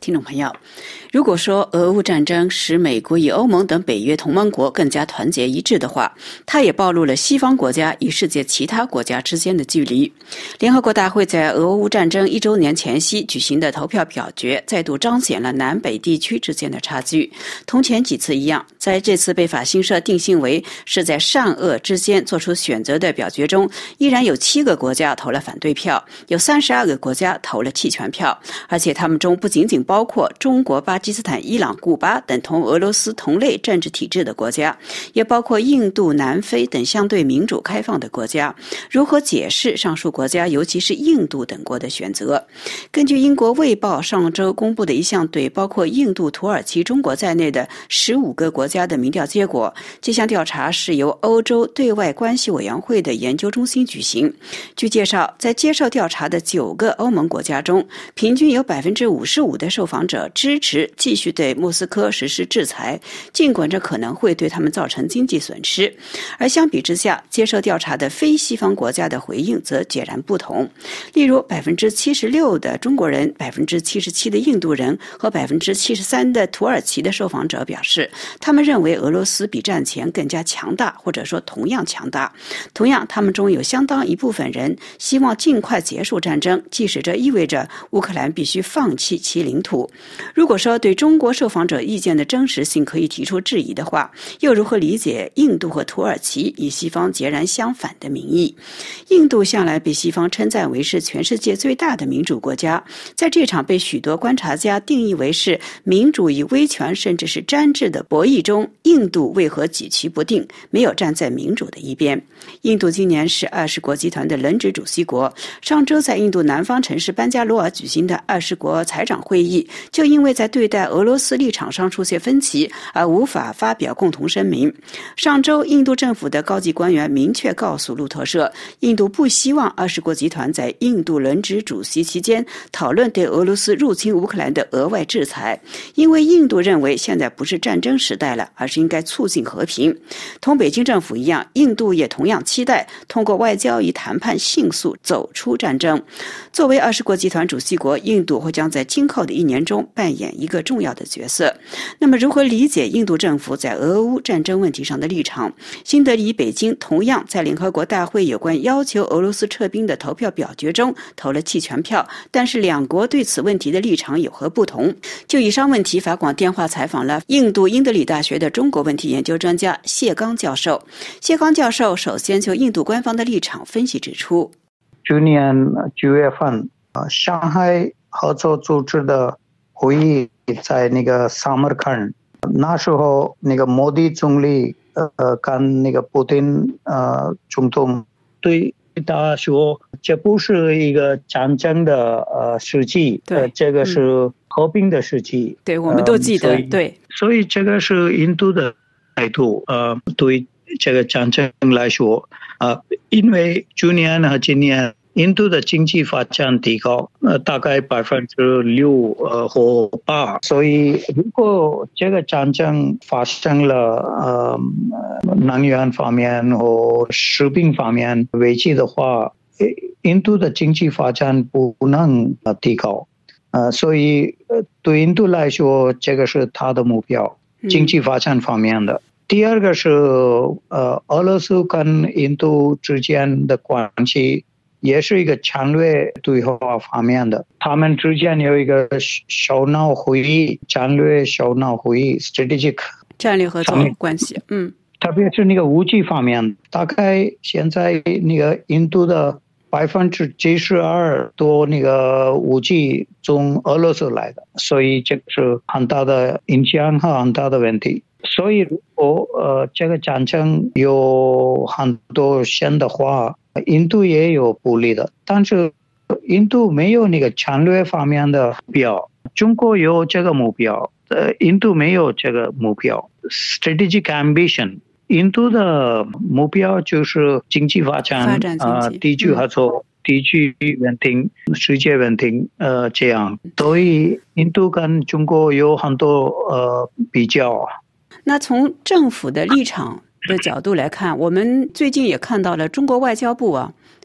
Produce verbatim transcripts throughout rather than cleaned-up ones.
听众朋友，如果说俄乌战争使美国与欧盟等北约同盟国更加团结一致的话，它也暴露了西方国家与世界其他国家之间的距离。联合国大会在俄乌战争一周年前夕举行的投票表决，再度彰显了南北地区之间的差距。同前几次一样，在这次被法新社定性为是在善恶之间做出选择的表决中，依然有七个国家投了反对票，有三十二个国家投了弃权票，而且他们中不仅仅包括中国、巴基斯坦、伊朗、古巴等同俄罗斯同类政治体制的国家，也包括印度、南非等相对民主开放的国家。如何解释上述国家，尤其是印度等国的选择？根据英国《卫报》上周公布的一项对包括印度、土耳其、中国在内的十五个国家的民调结果，这项调查是由欧洲对外关系委员会的研究中心举行。据介绍，在接受调查的九个欧盟国家中，平均有 百分之五十五 的受访者支持继续对莫斯科实施制裁，尽管这可能会对他们造成经济损失。而相比之下，接受调查的非西方国家的回应则截然不同。例如 百分之七十六 的中国人、 百分之七十七 的印度人和 百分之七十三 的土耳其的受访者表示，他们认为俄罗斯比战前更加强大，或者说同样强大。同样，他们中有相当一部分人希望尽快结束战争，即使这意味着乌克兰必须放弃其领土。如果说对中国受访者意见的真实性可以提出质疑的话，又如何理解印度和土耳其与西方截然相反的民意？印度向来被西方称赞为是全世界最大的民主国家，在这场被许多观察家定义为是民主与威权甚至是专制的博弈中，印度为何举棋不定，没有站在民主的一边？印度今年是二十国集团的轮值主席国，上周在印度南方城市班加罗尔举行的二十国财长会议，就因为在对待俄罗斯立场上出现分歧而无法发表共同声明。上周印度政府的高级官员明确告诉路透社，印度不希望二十国集团在印度轮值主席期间讨论对俄罗斯入侵乌克兰的额外制裁，因为印度认为现在不是战争时代了，而是应该促进和平。同北京政府一样，印度也同样期待通过外交与谈判迅速走出战争。作为二十国集团主席国，印度会将在今后的一年中扮演一个重要的角色。那么如何理解印度政府在俄乌战争问题上的立场？新德里、北京同样在联合国大会有关要求俄罗斯撤兵的投票表决中投了弃权票，但是两国对此问题的立场有何不同？就以上问题，法广电话采访了印度英德里大学的中国问题研究专家谢刚教授。谢刚教授首先就印度官方的立场分析指出， 去年九月份，上海合作组织的会议在那个萨马尔坎，那时候那个莫迪总理呃跟那个普丁呃总统对他说，这不是一个战争的呃时期， 对， 这个是和平的时期。 对，我们都记得， 呃、对，所以这个是印度的态度。呃，对这个战争来说，呃，因为去年和今年印度的经济发展提高，呃，大概百分之六呃或八，所以如果这个战争发生了，呃，能源方面或食品方面危机的话，印度的经济发展不能提高，呃，所以对印度来说，这个是他的目标，经济发展方面的。嗯，第二个是呃，俄罗斯跟印度之间的关系也是一个战略对话方面的，他们之间有一个首脑会议，战略首脑会议 strategic 战略合作关系，嗯， 特别是那个武器方面，大概现在那个印度的百分之七十二多那个武器从俄罗斯来的，所以这个是很大的影响和很大的问题。所以如果呃这个战争有很多线的话，印度也有不利的，但是印度没有那个战略方面的目标，中国有这个目标，呃，印度没有这个目标 strategic ambition。印度的目标就是经济发展， 发展经济， 呃，地区合作，嗯，地区稳定，世界稳定，呃，这样。所以印度跟中国有很多呃比较啊。 那从政府的立场的角度来看，我们最近也看到了中国外交部啊，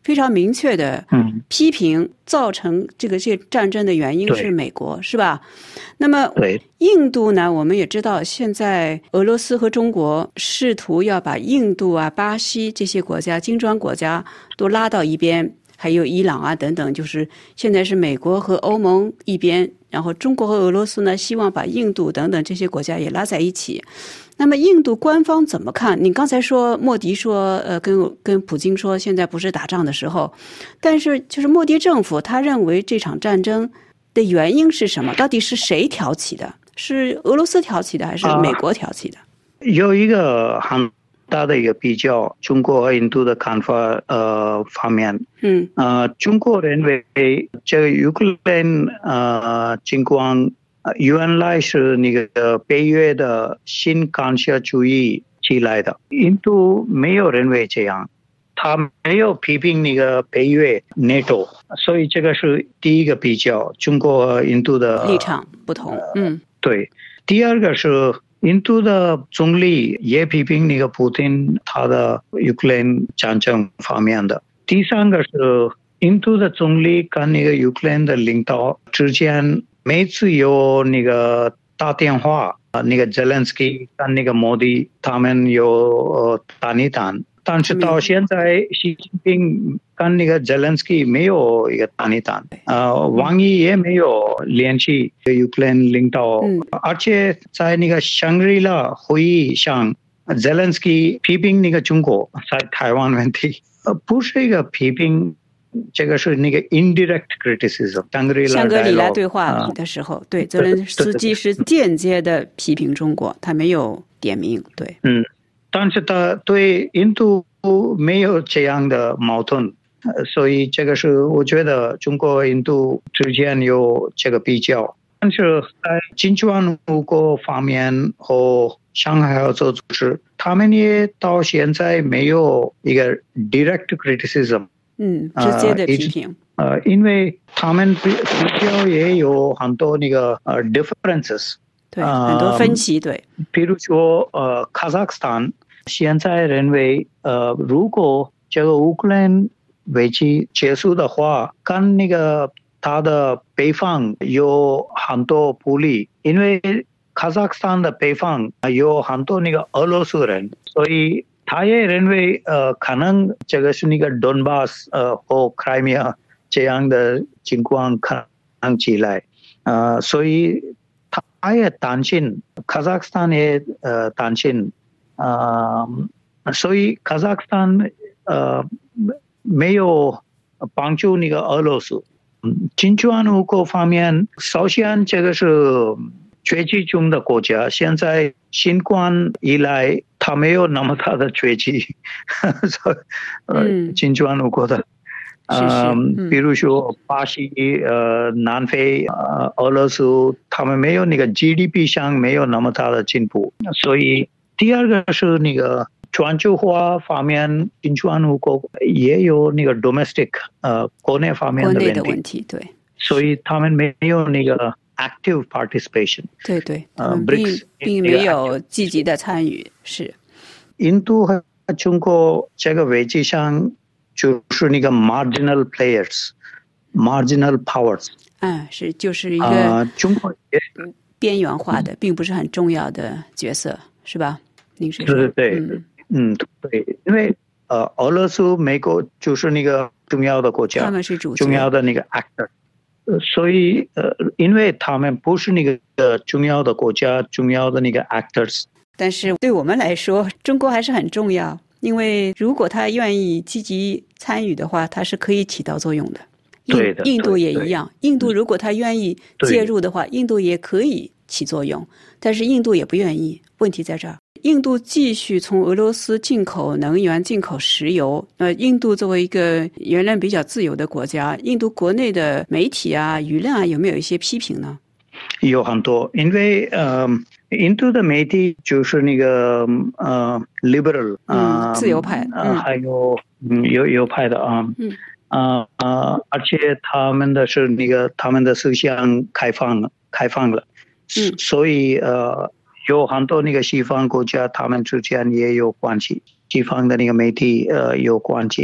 非常明确的批评造成这个这战争的原因是美国，是吧？那么印度呢，我们也知道现在俄罗斯和中国试图要把印度啊、巴西这些国家金砖国家都拉到一边，还有伊朗啊等等，就是现在是美国和欧盟一边，然后中国和俄罗斯呢希望把印度等等这些国家也拉在一起。那么印度官方怎么看？你刚才说莫迪说呃跟跟普京说现在不是打仗的时候，但是就是莫迪政府他认为这场战争的原因是什么？到底是谁挑起的？是俄罗斯挑起的还是美国挑起的？啊、 有一个很大的一个比较，中国和印度的看法呃方面，嗯，呃，中国认为这个乌克兰呃情况。原来是那个北约的新干涉主义起来的，印度没有认为这样，他没有批评那个北约 NATO， 所以这个是第一个比较，中国和印度的立场不同。嗯， 对。第二个是印度的总理也批评那个普京他的乌克兰战争方面的。第三个是印度的总理跟那个乌克兰的领导之间。每次有那个打电话，那个泽连斯基跟那个莫迪他们有谈一谈，但是到现在习近平跟那个泽连斯基没有一个谈一谈，呃，王毅也没有联系乌克兰领导，嗯、而且在那个香格里拉会议上，泽连斯基批评那个中国在台湾问题，呃，不是一个批评。这个是那个 indirect criticism， 香格里拉香格里拉对话的时候，啊、对泽连斯基是间接的批评中国，他没有点名，对， 嗯，但是他对印度没有这样的矛盾，所以这个是我觉得中国和印度之间有这个比较，但是在金砖五国方面和上海合作组织，他们也到现在没有一个 direct criticism。 嗯，直接的批评。 呃，因为他们比较也有很多那个呃 differences， 对，呃、很多分歧，对。 比如说呃，卡扎克斯坦现在认为，呃，如果这个乌克兰危机结束的话，跟那个他的北方有很多不利，因为卡扎克斯坦的北方有很多那个俄罗斯人，所以。他也认为，呃，可能这个是那个顿巴斯呃和克里米亚这样的情况可能起来，呃，所以他也担心，卡扎克斯坦也呃担心，呃，所以卡扎克斯坦呃没有帮助那个俄罗斯。金砖五国方面，首先这个是崛起中的国家，现在新冠以来。他没有那么大的崛起，呃，金砖五国的，呃，比如说巴西、呃，南非、呃，俄罗斯，他们没有那个 G D P 上没有那么大的进步，所以第二个是那个全球化方面，金砖五国也有那个 domestic 呃国内方面的问题， 的问题对， 所以他们没有那个。active participation， 对对，呃，并并没有积极的参与，是。 印度和中国这个危机上就是那个 marginal players，marginal powers， 嗯，是就是一个、呃、 中国边缘化的、嗯，并不是很重要的角色，是吧？您是说？ 对对对，嗯, 嗯对，因为呃，俄罗斯、美国就是那个重要的国家， 他们是主角， 重要的那个 actor。所以，呃，因为他们不是那个重要的国家，重要的那个 actors， 但是对我们来说，中国还是很重要。因为如果他愿意积极参与的话，他是可以起到作用的。 对的， 印度也一样。印度如果他愿意介入的话，印度也可以起作用。但是印度也不愿意，问题在这儿。印度继续从俄罗斯进口能源、进口石油。呃，印度作为一个原来比较自由的国家，印度国内的媒体啊、舆论啊，有没有一些批评呢？ 有很多，因为呃，印度的媒体就是那个呃 liberal 啊、 呃嗯，自由派， 呃、嗯，还有嗯右右派的啊，嗯啊啊、呃，而且他们的是那个他们的思想开放了，开放了，嗯，所以呃。有很多那个西方国家，他们之间也有关系，西方的那个媒体呃有关系，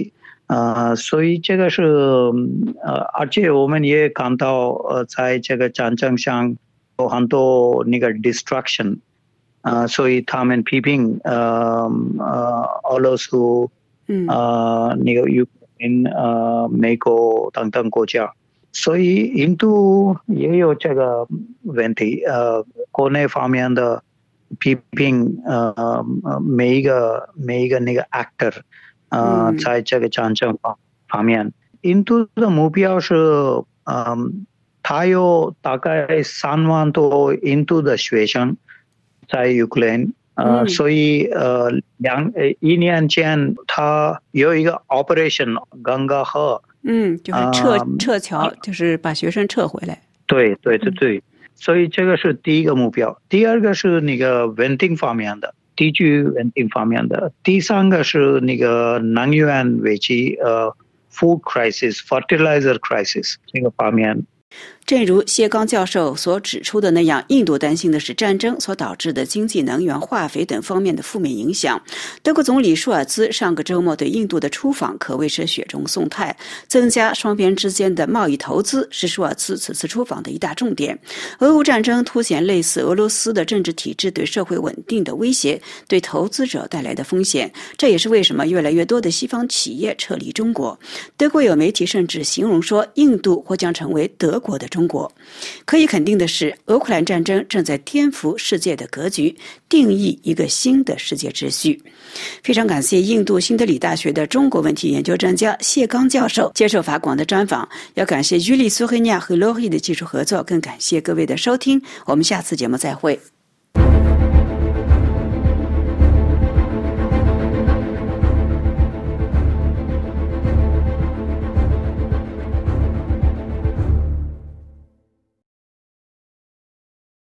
呃，所以这个是呃，而且我们也看到呃，在这个战争上有很多那个 destruction， 呃，所以他们批评呃呃俄罗斯， 嗯， 呃那个乌克兰、呃美国等等国家，所以印度也有这个问题，呃，国内方面的批评，呃，每一个每一个那个 actor。呃，在这个战争方面，印度的目标是，嗯，他有大概三万多印度的学生在乌克兰，呃， 嗯、 所以呃，两一年前他有一个 operation 刚刚河， 嗯，就是撤、呃、撤侨，就是把学生撤回来。 对对对对，嗯、所以这个是第一个目标。第二个是那个稳定方面的。地区稳定方面的，第三个是那个能源危机，呃 ，food crisis、fertilizer crisis 这个方面。 正如谢刚教授所指出的那样，印度担心的是战争所导致的经济、能源、化肥等方面的负面影响。德国总理舒尔兹上个周末对印度的出访可谓是雪中送炭，增加双边之间的贸易投资是舒尔兹此次出访的一大重点。俄乌战争凸显类似俄罗斯的政治体制对社会稳定的威胁，对投资者带来的风险，这也是为什么越来越多的西方企业撤离中国。德国有媒体甚至形容说，印度或将成为德国的中国。可以肯定的是，俄乌克兰战争正在颠覆世界的格局，定义一个新的世界秩序。非常感谢印度新德里大学的中国问题研究专家谢刚教授接受法广的专访，要感谢居里苏黑尼亚和洛伊的技术合作，更感谢各位的收听，我们下次节目再会。